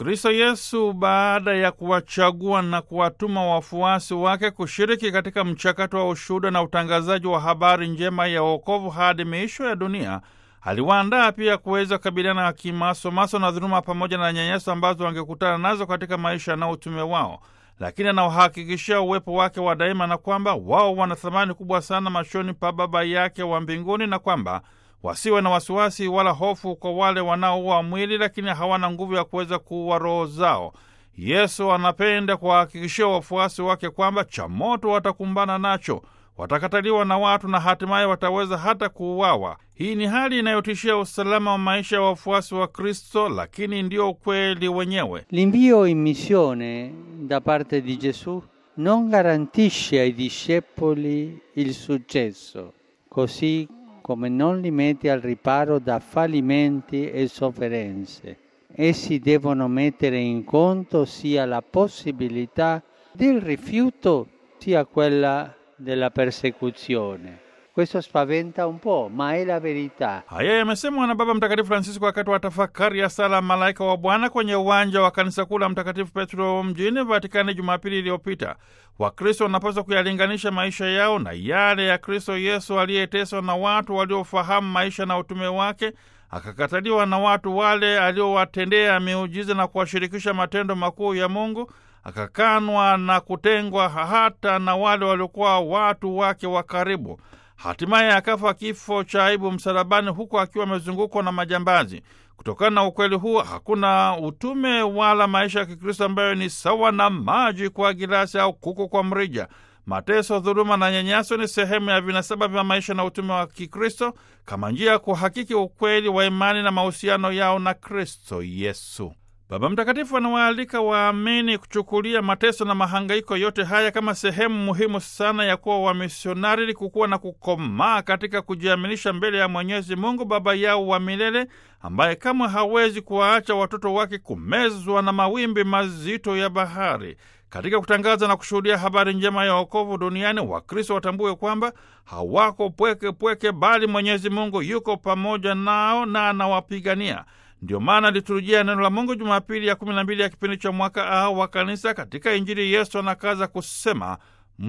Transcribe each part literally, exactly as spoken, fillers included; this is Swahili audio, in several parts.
Kristo Yesu baada ya kuwachagua na kuwatuma wafuasi wake kushiriki katika mchakato wa ushuhuda na utangazaji wa habari njema ya wokovu hadi miisho ya dunia, aliwaandaa pia kuweza kukabiliana na kimasomaso na dhuluma pamoja na nyanyaso ambazo wangekutana nazo katika maisha na utume wao, lakini anawahakikishia uwepo wake wa daima na kwamba wao wana thamani kubwa sana machoni pa Baba yake wa mbinguni, na kwamba wasiwe na wasiwasi wala hofu kwa wale wanaoua mwili lakini hawana nguvu ya kuweza kuua roho zao. Yesu anapenda kuwahakikishia wafuasi wake kwamba cha moto watakumbana nacho, watakataliwa na watu na hatimaye wataweza hata kuuawa. Hii ni hali inayotishia usalama wa maisha ya wafuasi wa Kristo, lakini ndio ukweli wenyewe. L'invio in missione da parte di Gesù non garantisce ai discepoli il successo, così come non li mette al riparo da fallimenti e sofferenze. Essi devono mettere in conto sia la possibilità del rifiuto sia quella della persecuzione. Questo spaventa un po', ma è la verità. Haya yamesemwa na Baba Mtakatifu Francisco wakati wa tafakari ya sala Malaika wa Bwana kwenye uwanja wa kanisa kuu la Mtakatifu Petro mjini Vatikani Jumapili iliyopita. Wakristo wanapaswa kuyalinganisha maisha yao na yale ya Kristo Yesu aliyeteswa na watu waliofahamu maisha na utume wake, akakataliwa na watu wale aliowatendea miujiza na kuwashirikisha matendo makuu ya Mungu, akakanwa na kutengwa hata na wale waliokuwa watu wake wa karibu. Hatimaye akafa kifo cha aibu msalabani, huku akiwa amezungukwa na majambazi. Kutokana na ukweli huu, hakuna utume wala maisha ya Kikristo ambayo ni sawa na maji kwa gilasi au kuku kwa mrija. Mateso, dhuluma na nyanyaso ni sehemu ya vinasaba vya maisha na utume wa Kikristo kama njia ya kuhakiki ukweli wa imani na mahusiano yao na Kristo Yesu. Baba Mtakatifu anawaalika waamini kuchukulia mateso na mahangaiko yote haya kama sehemu muhimu sana ya kuwa wamisionari, ili kukuwa na kukomaa katika kujiaminisha mbele ya Mwenyezi Mungu Baba yao wa milele, ambaye kamwe hawezi kuwaacha watoto wake kumezwa na mawimbi mazito ya bahari. Katika kutangaza na kushuhudia habari njema ya wokovu duniani, Wakristo watambue kwamba hawako pweke pweke, bali Mwenyezi Mungu yuko pamoja nao na anawapigania. Ndio maana liturujia neno la Mungu Jumapili ya kumi na mbili ya kipindi cha mwaka A wa kanisa, katika Injili Yesu anakaza kusema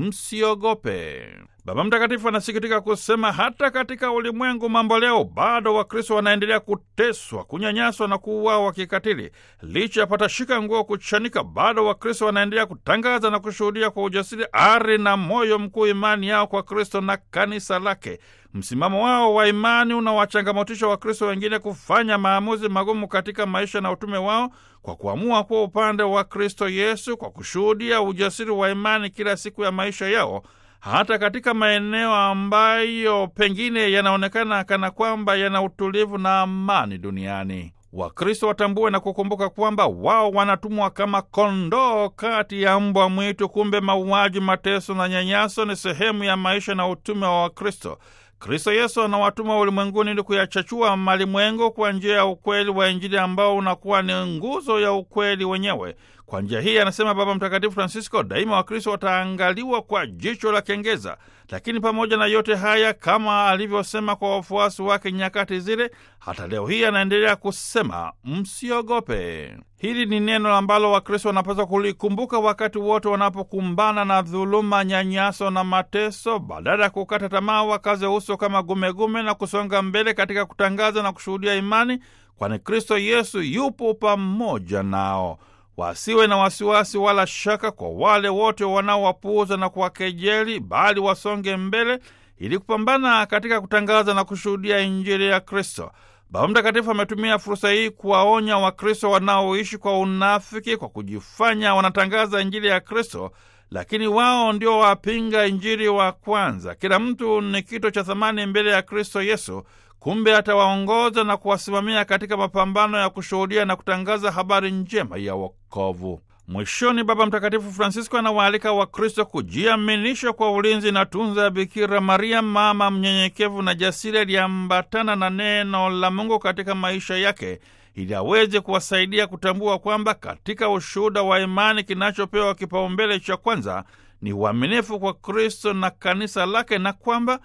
msiogope. Baba Mtakatifu anasikitika kusema hata katika ulimwengu mambo leo bado Wakristo wanaendelea kuteswa, kunyanyaswa na kuuawa kikatili. Licha ya patashika nguo kuchanika, bado Wakristo wanaendelea kutangaza na kushuhudia kwa ujasiri, ari na moyo mkuu imani yao kwa Kristo na kanisa lake. Msimamo wao wa imani unawachangamotisha Wakristo wengine kufanya maamuzi magumu katika maisha na utume wao, kwa kuamua kuwa upande wa Kristo Yesu, kwa kushuhudia ujasiri wa imani kila siku ya maisha yao, hata katika maeneo ambayo pengine yanaonekana kana kwamba yana utulivu na amani duniani. Wakristo watambue na kukumbuka kwamba wao wanatumwa kama kondoo kati ya mbwa mwitu. Kumbe mauaji, mateso na nyanyaso ni sehemu ya maisha na utume wa Wakristo. Kristo Yesu anawatuma ulimwenguni ili kuyachachua malimwengu kwa njia ya ukweli wa Injili ambao unakuwa ni nguzo ya ukweli wenyewe. Kwa njia hii, anasema Baba Mtakatifu Francisco, daima Wakristo wataangaliwa kwa jicho la kengeza. Lakini pamoja na yote haya, kama alivyosema kwa wafuasi wake nyakati zile, hata leo hii anaendelea kusema msiogope. Hili ni neno ambalo Wakristo wanapaswa kulikumbuka wakati wote wanapokumbana na dhuluma, nyanyaso na mateso. Badala ya kukata tamaa, wakaze uso kama gumegume na kusonga mbele katika kutangaza na kushuhudia imani, kwani Kristo Yesu yupo pamoja nao. Wasiwe na wasiwasi wala shaka kwa wale wote wanaowapuuza na kuwakejeli, bali wasonge mbele ili kupambana katika kutangaza na kushuhudia Injili ya Kristo. Baba Mtakatifu ametumia fursa hii kuwaonya Wakristo wanaoishi kwa unafiki kwa kujifanya wanatangaza Injili ya Kristo, lakini wao ndio wapinga Injili wa kwanza. Kila mtu ni kito cha thamani mbele ya Kristo Yesu. Kumbe atawaongoza na kuwasimamia katika mapambano ya kushuhudia na kutangaza habari njema ya wokovu. Mwishoni, Baba Mtakatifu Francisco anawaalika Wakristo kujiaminisha kwa ulinzi na tunza ya Bikira Maria, mama mnyenyekevu na jasiri, aliambatana na neno la Mungu katika maisha yake, ili aweze kuwasaidia kutambua kwamba katika ushuhuda wa imani kinachopewa kipaumbele cha kwanza ni uaminifu kwa Kristo na kanisa lake, na kwamba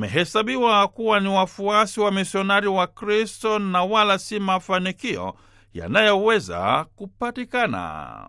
wamehesabiwa kuwa ni wafuasi wa misionari wa Kristo na wala si mafanikio yanayoweza kupatikana.